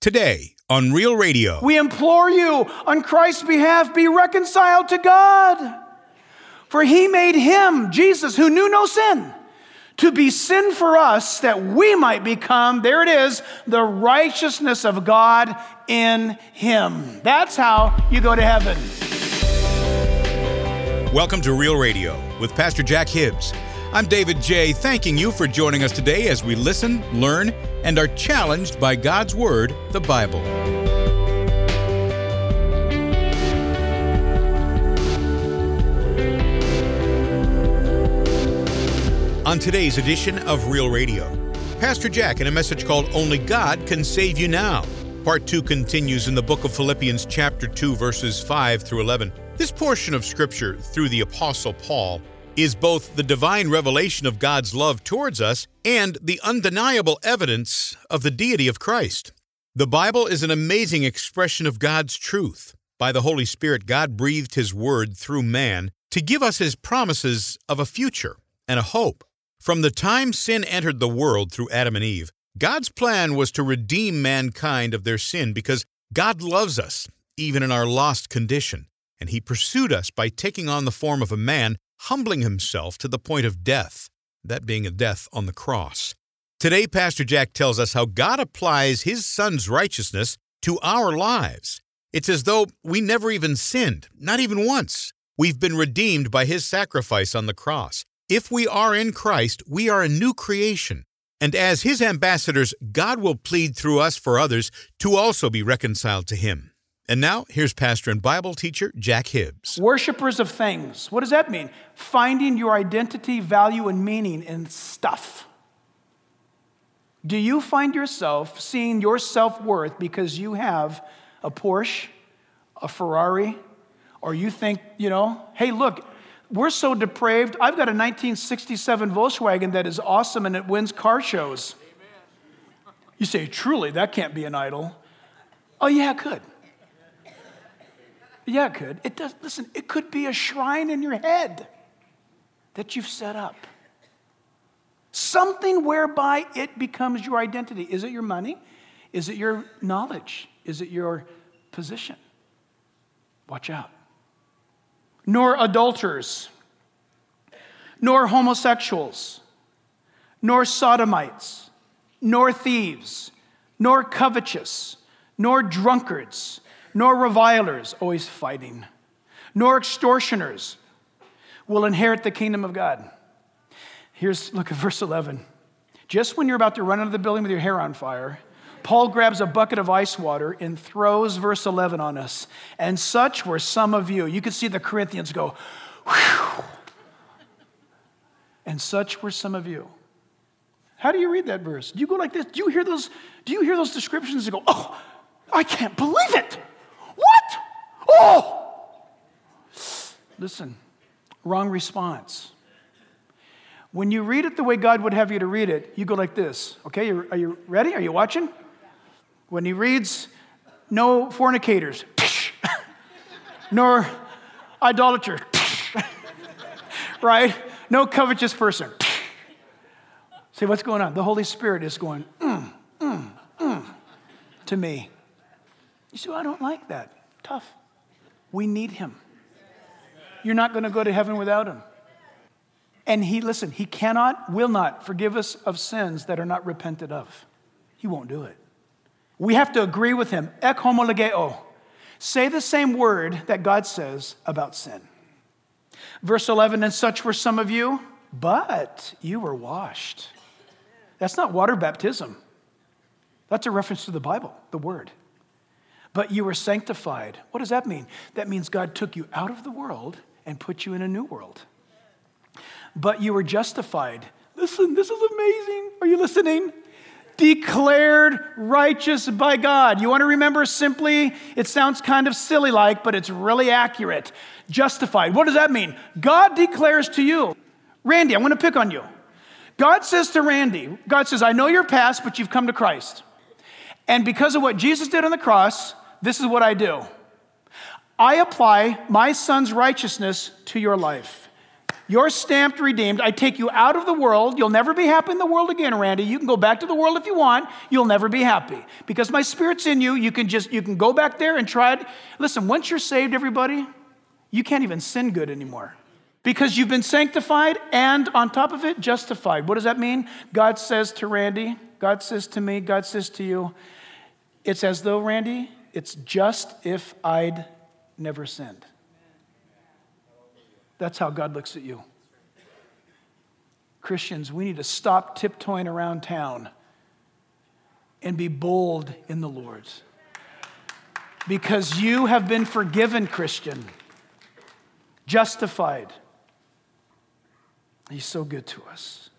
today on Real Radio. We implore you, on Christ's behalf, be reconciled to God. For he made him, Jesus, who knew no sin, to be sin for us, that we might become, there it is, the righteousness of God in him. That's how you go to heaven. Welcome to Real Radio with Pastor Jack Hibbs. I'm David J., thanking you for joining us today as we listen, learn, and are challenged by God's Word, the Bible. On today's edition of Real Radio, Pastor Jack in a message called Only God Can Save You Now. Part 2 continues in the book of Philippians chapter 2, verses 5 through 11. This portion of Scripture through the Apostle Paul is both the divine revelation of God's love towards us and the undeniable evidence of the deity of Christ. The Bible is an amazing expression of God's truth. By the Holy Spirit, God breathed His Word through man to give us His promises of a future and a hope. From the time sin entered the world through Adam and Eve, God's plan was to redeem mankind of their sin because God loves us, even in our lost condition, and He pursued us by taking on the form of a man, humbling Himself to the point of death, that being a death on the cross. Today, Pastor Jack tells us how God applies His Son's righteousness to our lives. It's as though we never even sinned, not even once. We've been redeemed by His sacrifice on the cross. If we are in Christ, we are a new creation. And as His ambassadors, God will plead through us for others to also be reconciled to Him. And now, here's pastor and Bible teacher Jack Hibbs. Worshippers of things. What does that mean? Finding your identity, value, and meaning in stuff. Do you find yourself seeing your self-worth because you have a Porsche, a Ferrari, or you think, hey, look, we're so depraved. I've got a 1967 Volkswagen that is awesome and it wins car shows. Amen. You say, truly, that can't be an idol. Oh, yeah, it could. Yeah, it could. It does. Listen, it could be a shrine in your head that you've set up. Something whereby it becomes your identity. Is it your money? Is it your knowledge? Is it your position? Watch out. Nor adulterers, nor homosexuals, nor sodomites, nor thieves, nor covetous, nor drunkards, nor revilers, always fighting, nor extortioners will inherit the kingdom of God. Look at verse 11. Just when you're about to run out of the building with your hair on fire, Paul grabs a bucket of ice water and throws verse 11 on us. And such were some of you. You could see the Corinthians go, whew. And such were some of you. How do you read that verse? Do you go like this? Do you hear those descriptions and go, oh, I can't believe it. What? Oh! Listen, wrong response. When you read it the way God would have you to read it, you go like this. Okay, are you ready? Are you watching? When he reads, no fornicators, nor idolaters, right? No covetous person. See what's going on? The Holy Spirit is going, to me. You say, well, I don't like that. Tough. We need Him. You're not going to go to heaven without Him. And He will not forgive us of sins that are not repented of. He won't do it. We have to agree with Him. Ek homologeo. Say the same word that God says about sin. Verse 11, and such were some of you, but you were washed. That's not water baptism. That's a reference to the Bible, the Word. But you were sanctified. What does that mean? That means God took you out of the world and put you in a new world. But you were justified. Listen, this is amazing. Are you listening? Declared righteous by God. You want to remember simply, it sounds kind of silly-like, but it's really accurate. Justified. What does that mean? God declares to you, Randy, I'm going to pick on you. God says to Randy, God says, I know your past, but you've come to Christ. And because of what Jesus did on the cross, this is what I do. I apply my Son's righteousness to your life. You're stamped redeemed. I take you out of the world. You'll never be happy in the world again, Randy. You can go back to the world if you want. You'll never be happy. Because my Spirit's in you. You can go back there and try it. Listen, once you're saved, everybody, you can't even sin good anymore. Because you've been sanctified and on top of it, justified. What does that mean? God says to Randy, God says to me, God says to you, it's as though, Randy, it's just if I'd never sinned. That's how God looks at you. Christians, we need to stop tiptoeing around town and be bold in the Lord. Because you have been forgiven, Christian. Justified. He's so good to us.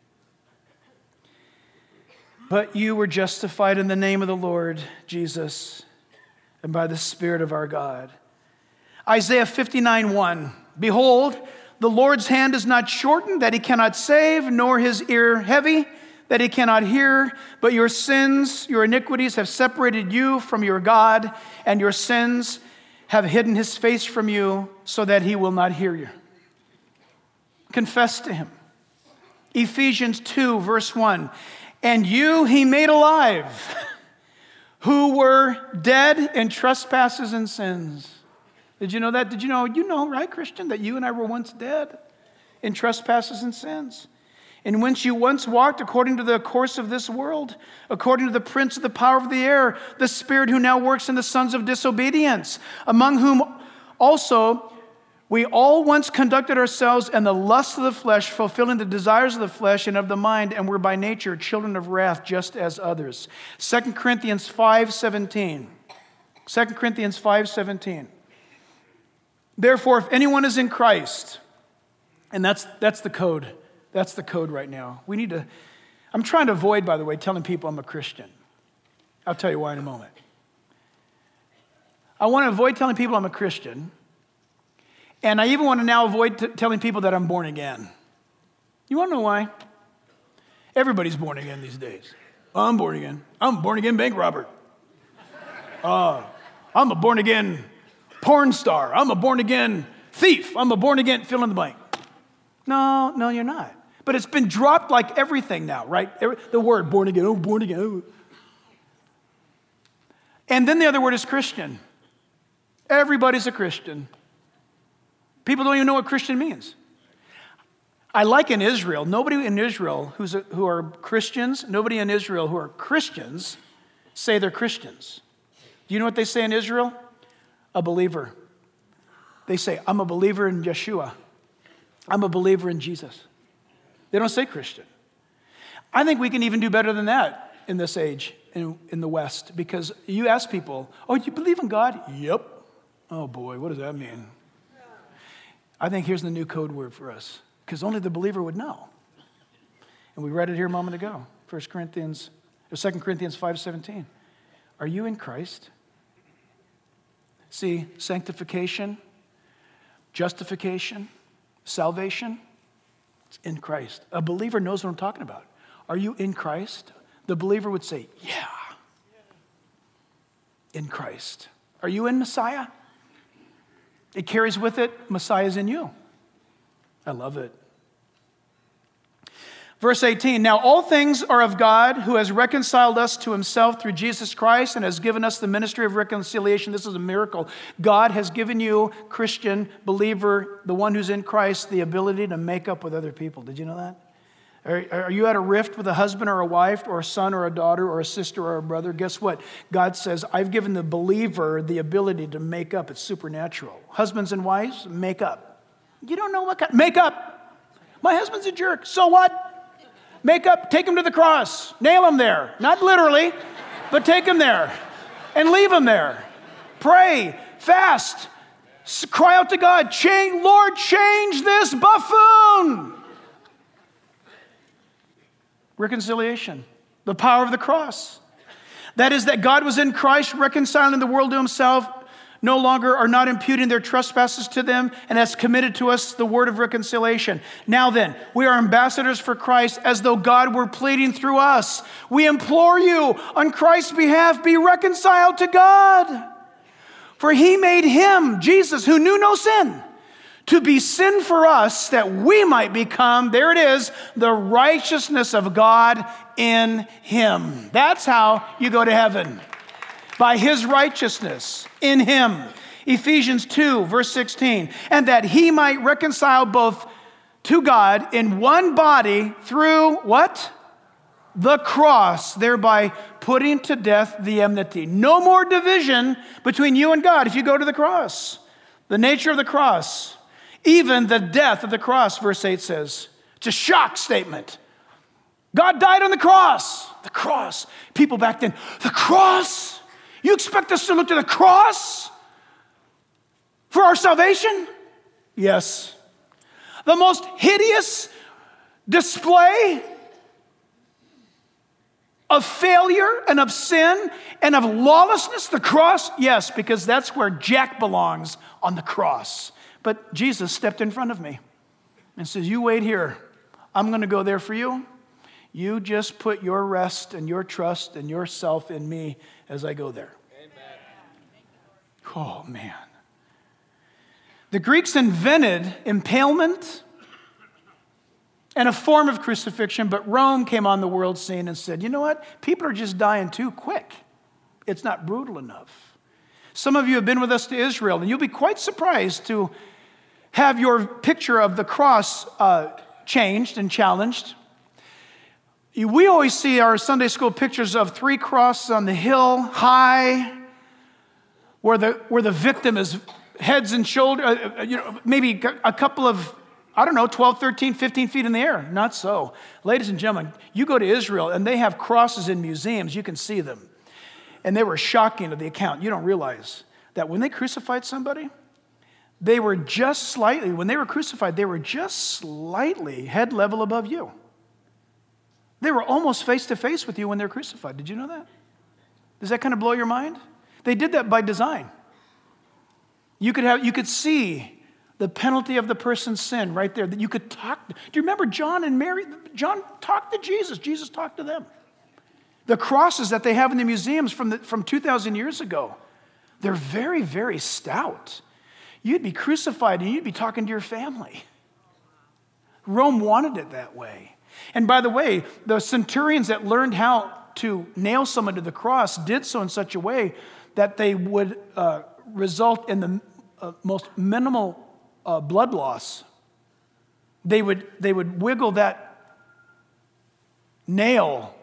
But you were justified in the name of the Lord Jesus and by the Spirit of our God. Isaiah 59:1. Behold, the Lord's hand is not shortened that he cannot save, nor his ear heavy that he cannot hear. But your sins, your iniquities have separated you from your God, and your sins have hidden his face from you so that he will not hear you. Confess to him. Ephesians 2, verse 1. And you he made alive, who were dead in trespasses and sins. Did you know that? Did you know, right, Christian, that you and I were once dead in trespasses and sins? In which you once walked according to the course of this world, according to the prince of the power of the air, the spirit who now works in the sons of disobedience, among whom also we all once conducted ourselves in the lust of the flesh, fulfilling the desires of the flesh and of the mind, and were by nature children of wrath, just as others. 2 Corinthians 5:17. 2 Corinthians 5:17. Therefore, if anyone is in Christ, and that's the code. That's the code right now. I'm trying to avoid, by the way, telling people I'm a Christian. I'll tell you why in a moment. I want to avoid telling people I'm a Christian. And I even want to now avoid telling people that I'm born again. You want to know why? Everybody's born again these days. Oh, I'm born again. I'm a born again bank robber. I'm a born again porn star. I'm a born again thief. I'm a born again fill in the blank. No, you're not. But it's been dropped like everything now, right? The word born again. Oh, born again. Oh. And then the other word is Christian. Everybody's a Christian. People don't even know what Christian means. I like in Israel, nobody in Israel who are Christians, nobody in Israel who are Christians say they're Christians. Do you know what they say in Israel? A believer. They say, I'm a believer in Yeshua. I'm a believer in Jesus. They don't say Christian. I think we can even do better than that in this age in the West, because you ask people, oh, do you believe in God? Yep. Oh boy, what does that mean? I think here's the new code word for us, because only the believer would know. And we read it here a moment ago, 2 Corinthians 5:17. Are you in Christ? See, sanctification, justification, salvation, it's in Christ. A believer knows what I'm talking about. Are you in Christ? The believer would say, yeah, in Christ. Are you in Messiah? It carries with it, Messiah's in you. I love it. Verse 18, now all things are of God, who has reconciled us to himself through Jesus Christ and has given us the ministry of reconciliation. This is a miracle. God has given you, Christian, believer, the one who's in Christ, the ability to make up with other people. Did you know that? Are you at a rift with a husband or a wife or a son or a daughter or a sister or a brother? Guess what? God says, I've given the believer the ability to make up. It's supernatural. Husbands and wives, make up. You don't know what kind. Make up. My husband's a jerk. So what? Make up. Take him to the cross. Nail him there. Not literally, but take him there and leave him there. Pray. Fast. Cry out to God. Lord, change this buffoon. Reconciliation, the power of the cross. That is that God was in Christ, reconciling the world to himself, no longer are not imputing their trespasses to them, and has committed to us the word of reconciliation. Now then, we are ambassadors for Christ, as though God were pleading through us. We implore you, on Christ's behalf, be reconciled to God. For he made him, Jesus, who knew no sin, to be sin for us that we might become, there it is, the righteousness of God in him. That's how you go to heaven. By his righteousness in him. Ephesians 2, verse 16. And that he might reconcile both to God in one body through what? The cross, thereby putting to death the enmity. No more division between you and God if you go to the cross. The nature of the cross, even the death of the cross, verse 8 says. It's a shock statement. God died on the cross. The cross. People back then, the cross? You expect us to look to the cross for our salvation? Yes. The most hideous display of failure and of sin and of lawlessness, the cross? Yes, because that's where Jack belongs, on the cross. But Jesus stepped in front of me and says, you wait here. I'm going to go there for you. You just put your rest and your trust and yourself in me as I go there. Amen. Oh, man. The Greeks invented impalement and a form of crucifixion, but Rome came on the world scene and said, you know what? People are just dying too quick. It's not brutal enough. Some of you have been with us to Israel, and you'll be quite surprised to have your picture of the cross changed and challenged. We always see our Sunday school pictures of 3 crosses on the hill, high, where the victim is heads and shoulders, maybe a couple of, 12, 13, 15 feet in the air. Not so. Ladies and gentlemen, you go to Israel and they have crosses in museums. You can see them. And they were shocking to the account. You don't realize that when they crucified somebody, they were just slightly head level above you. They were almost face to face with you when they were crucified. Did you know that? Does that kind of blow your mind? They did that by design. You could see the penalty of the person's sin right there. That you could talk. Do you remember John and Mary? John talked to Jesus. Jesus talked to them. The crosses that they have in the museums from 2,000 years ago, they're very, very stout. You'd be crucified and you'd be talking to your family. Rome wanted it that way. And by the way, the centurions that learned how to nail someone to the cross did so in such a way that they would result in the most minimal blood loss. They would wiggle that nail,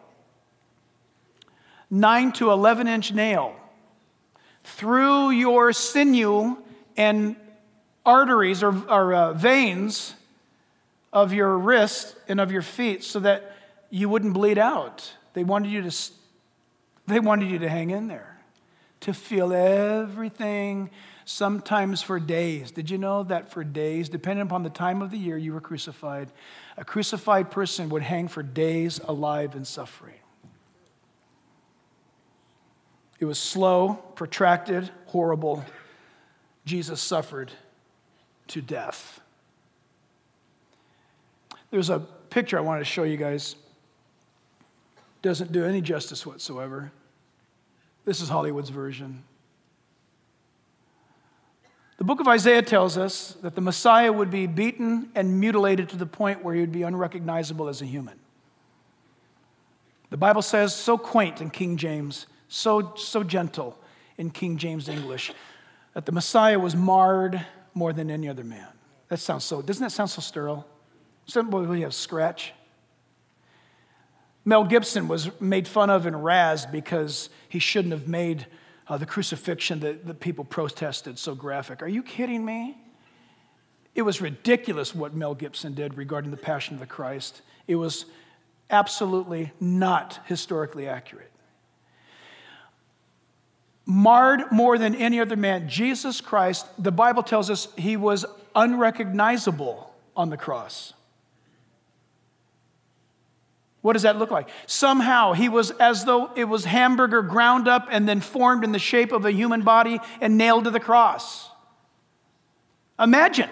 9 to 11-inch nail, through your sinew and arteries or veins of your wrist and of your feet so that you wouldn't bleed out. They wanted you to hang in there, to feel everything, sometimes for days. Did you know that for days, depending upon the time of the year you were crucified, a crucified person would hang for days alive in suffering? It was slow, protracted, horrible. Jesus suffered to death. There's a picture I wanted to show you guys. Doesn't do any justice whatsoever. This is Hollywood's version. The book of Isaiah tells us that the Messiah would be beaten and mutilated to the point where he would be unrecognizable as a human. The Bible says, so quaint in King James, so gentle in King James English, that the Messiah was marred more than any other man. Doesn't that sound so sterile? Somebody have scratch. Mel Gibson was made fun of and razzed because he shouldn't have made the crucifixion that the people protested so graphic. Are you kidding me? It was ridiculous what Mel Gibson did regarding the Passion of the Christ. It was absolutely not historically accurate. Marred more than any other man, Jesus Christ, the Bible tells us he was unrecognizable on the cross. What does that look like? Somehow he was as though it was hamburger ground up and then formed in the shape of a human body and nailed to the cross. Imagine.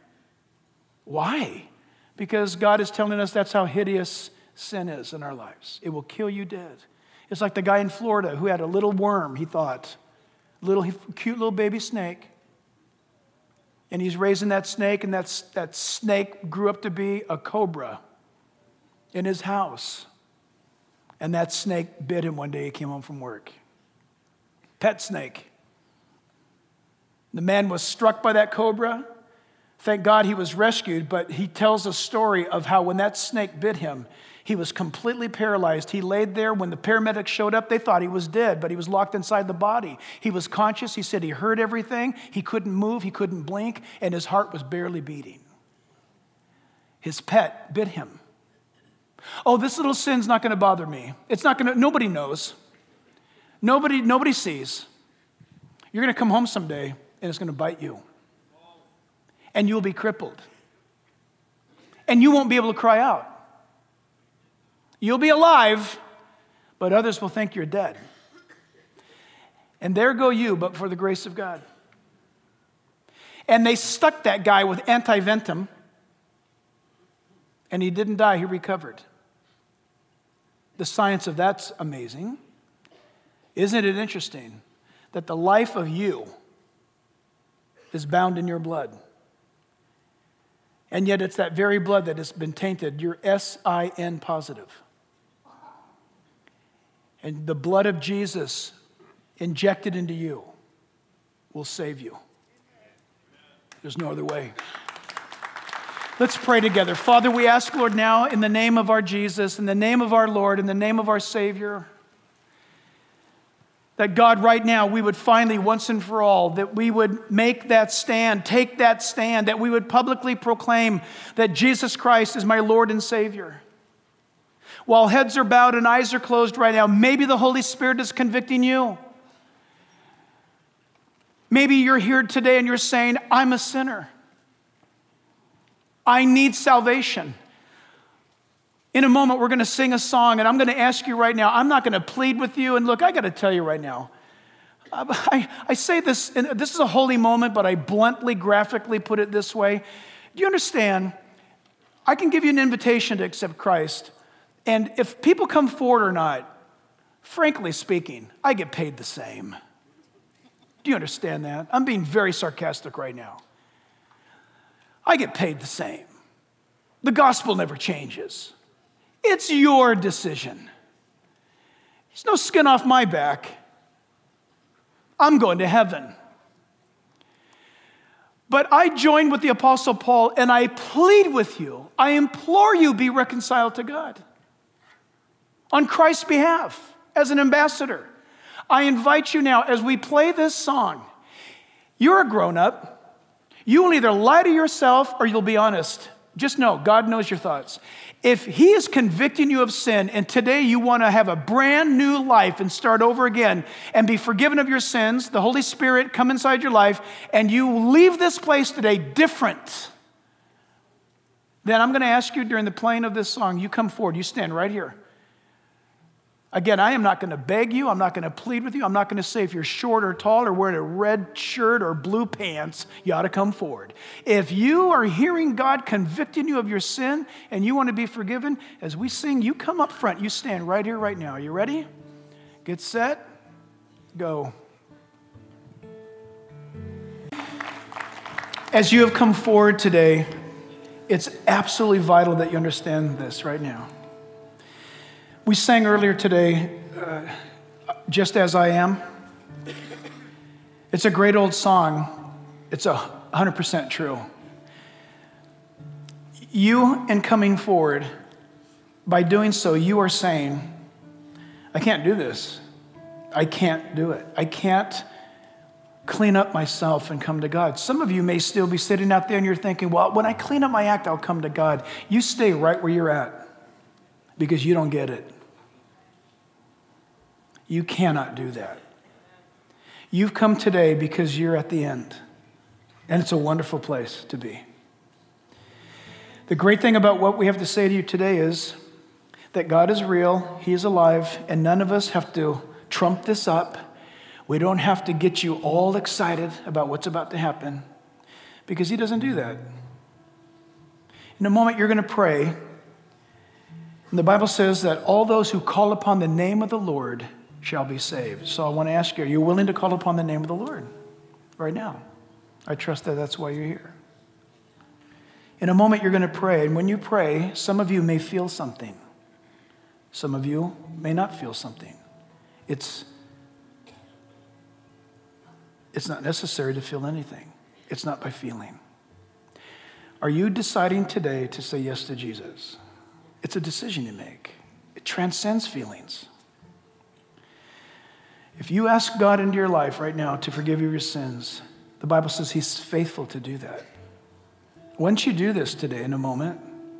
Why? Because God is telling us that's how hideous sin is in our lives. It will kill you dead. It's like the guy in Florida who had a little worm, he thought. Cute little baby snake. And he's raising that snake, and that snake grew up to be a cobra in his house. And that snake bit him one day he came home from work. Pet snake. The man was struck by that cobra. Thank God he was rescued, but he tells a story of how when that snake bit him, he was completely paralyzed. He laid there. When the paramedics showed up, they thought he was dead, but he was locked inside the body. He was conscious. He said he heard everything. He couldn't move. He couldn't blink, and his heart was barely beating. His pet bit him. Oh, this little sin's not going to bother me. It's not going to, nobody knows. Nobody sees. You're going to come home someday, and it's going to bite you. And you'll be crippled. And you won't be able to cry out. You'll be alive, but others will think you're dead. And there go you, but for the grace of God. And they stuck that guy with antivenom, and he didn't die, he recovered. The science of that's amazing. Isn't it interesting that the life of you is bound in your blood? And yet it's that very blood that has been tainted. You're SIN positive. And the blood of Jesus injected into you will save you. There's no other way. Let's pray together. Father, we ask, Lord, now in the name of our Jesus, in the name of our Lord, in the name of our Savior, that God, right now, we would finally, once and for all, that we would make that stand, take that stand, that we would publicly proclaim that Jesus Christ is my Lord and Savior. While heads are bowed and eyes are closed right now, maybe the Holy Spirit is convicting you. Maybe you're here today and you're saying, I'm a sinner. I need salvation. In a moment, we're going to sing a song, and I'm going to ask you right now, I'm not going to plead with you. And look, I got to tell you right now, I say this, and this is a holy moment, but I bluntly, graphically put it this way. Do you understand? I can give you an invitation to accept Christ. And if people come forward or not, frankly speaking, I get paid the same. Do you understand that? I'm being very sarcastic right now. I get paid the same. The gospel never changes. It's your decision. There's no skin off my back. I'm going to heaven. But I join with the Apostle Paul and I plead with you, I implore you, be reconciled to God. On Christ's behalf, as an ambassador. I invite you now, as we play this song, you're a grown-up. You will either lie to yourself or you'll be honest. Just know, God knows your thoughts. If He is convicting you of sin, and today you want to have a brand new life and start over again and be forgiven of your sins, the Holy Spirit come inside your life, and you leave this place today different, then I'm going to ask you during the playing of this song, you come forward, you stand right here. Again, I am not going to beg you. I'm not going to plead with you. I'm not going to say if you're short or tall or wearing a red shirt or blue pants, you ought to come forward. If you are hearing God convicting you of your sin and you want to be forgiven, as we sing, you come up front. You stand right here, right now. Are you ready? Get set. Go. As you have come forward today, it's absolutely vital that you understand this right now. We sang earlier today, Just As I Am. It's a great old song. It's 100% true. You, in coming forward, by doing so, you are saying, I can't do this. I can't do it. I can't clean up myself and come to God. Some of you may still be sitting out there and you're thinking, well, when I clean up my act, I'll come to God. You stay right where you're at. Because you don't get it. You cannot do that. You've come today because you're at the end. And it's a wonderful place to be. The great thing about what we have to say to you today is that God is real, He is alive, and none of us have to trump this up. We don't have to get you all excited about what's about to happen because He doesn't do that. In a moment, you're going to pray. And the Bible says that all those who call upon the name of the Lord shall be saved. So I want to ask you, are you willing to call upon the name of the Lord right now? I trust that that's why you're here. In a moment, you're going to pray. And when you pray, some of you may feel something. Some of you may not feel something. It's not necessary to feel anything. It's not by feeling. Are you deciding today to say yes to Jesus? It's a decision you make. It transcends feelings. If you ask God into your life right now to forgive you your sins, the Bible says he's faithful to do that. Once you do this today in a moment,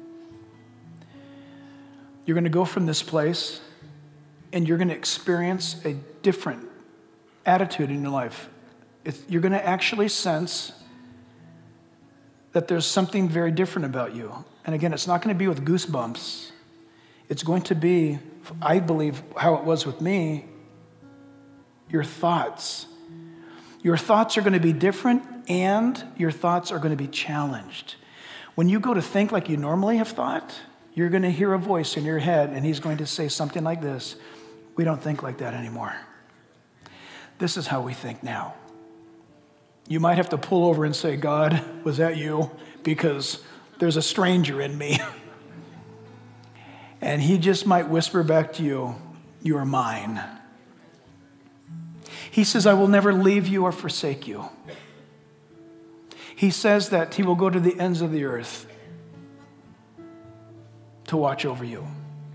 you're going to go from this place and you're going to experience a different attitude in your life. You're going to actually sense that there's something very different about you. And again, it's not going to be with goosebumps. It's going to be, I believe, how it was with me, your thoughts. Your thoughts are going to be different, and your thoughts are going to be challenged. When you go to think like you normally have thought, you're going to hear a voice in your head, and he's going to say something like this: we don't think like that anymore. This is how we think now. You might have to pull over and say, God, was that you? Because there's a stranger in me. And he just might whisper back to you, you are mine. He says, I will never leave you or forsake you. He says that he will go to the ends of the earth to watch over you.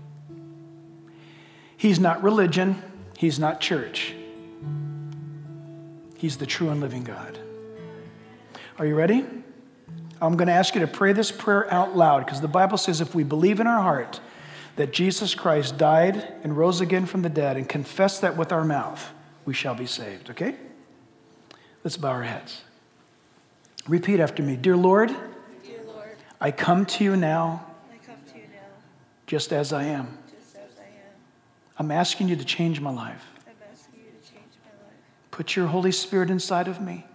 He's not religion. He's not church. He's the true and living God. Are you ready? I'm going to ask you to pray this prayer out loud, because the Bible says if we believe in our heart that Jesus Christ died and rose again from the dead and confess that with our mouth, we shall be saved, okay? Let's bow our heads. Repeat after me. Dear Lord, I come to you now, just as I am. I'm asking you to change my life. Put your Holy Spirit inside of me.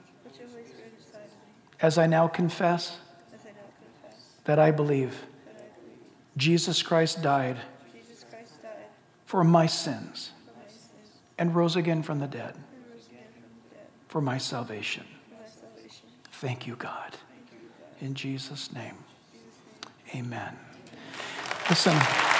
As I now confess that I believe Jesus Christ died for my sins and rose again from the dead for my salvation. Thank you, God. In Jesus' name, amen. Listen.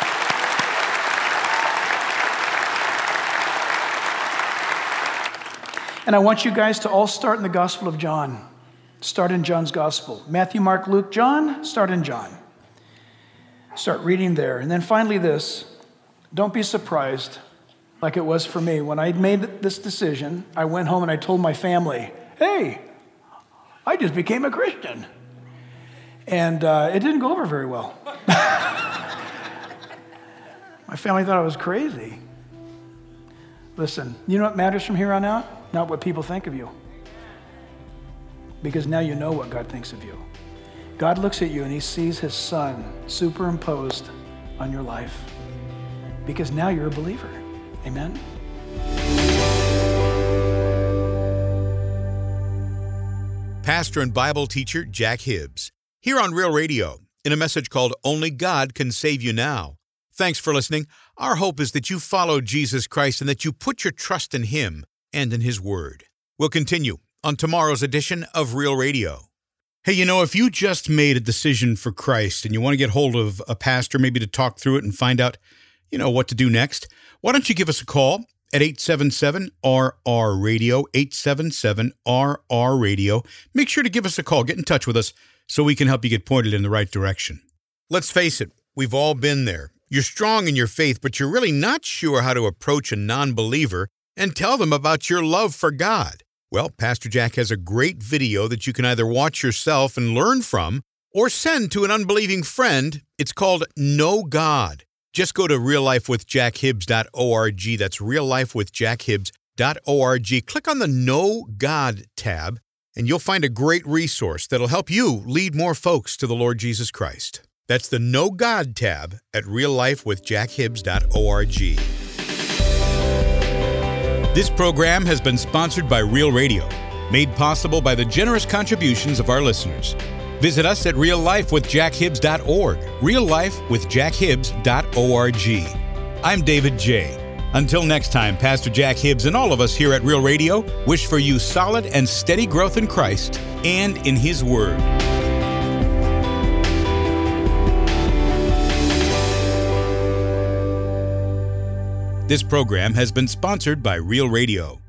And I want you guys to all start in the Gospel of John. Start in John's Gospel. Matthew, Mark, Luke, John, start in John. Start reading there. And then finally this, don't be surprised like it was for me. When I made this decision, I went home and I told my family, hey, I just became a Christian. And it didn't go over very well. My family thought I was crazy. Listen, you know what matters from here on out? Not what people think of you. Because now you know what God thinks of you. God looks at you and he sees his son superimposed on your life. Because now you're a believer. Amen? Pastor and Bible teacher Jack Hibbs, here on Real Radio, in a message called Only God Can Save You Now. Thanks for listening. Our hope is that you follow Jesus Christ and that you put your trust in him and in his word. We'll continue on tomorrow's edition of Real Radio. Hey, if you just made a decision for Christ and you want to get hold of a pastor, maybe to talk through it and find out, what to do next, why don't you give us a call at 877-RR-RADIO, 877-RR-RADIO. Make sure to give us a call. Get in touch with us so we can help you get pointed in the right direction. Let's face it, we've all been there. You're strong in your faith, but you're really not sure how to approach a non-believer and tell them about your love for God. Well, Pastor Jack has a great video that you can either watch yourself and learn from or send to an unbelieving friend. It's called Know God. Just go to reallifewithjackhibbs.org. That's reallifewithjackhibbs.org. Click on the Know God tab, and you'll find a great resource that'll help you lead more folks to the Lord Jesus Christ. That's the Know God tab at reallifewithjackhibbs.org. This program has been sponsored by Real Radio, made possible by the generous contributions of our listeners. Visit us at reallifewithjackhibbs.org, reallifewithjackhibbs.org. I'm David J. Until next time, Pastor Jack Hibbs and all of us here at Real Radio wish for you solid and steady growth in Christ and in His Word. This program has been sponsored by Real Radio.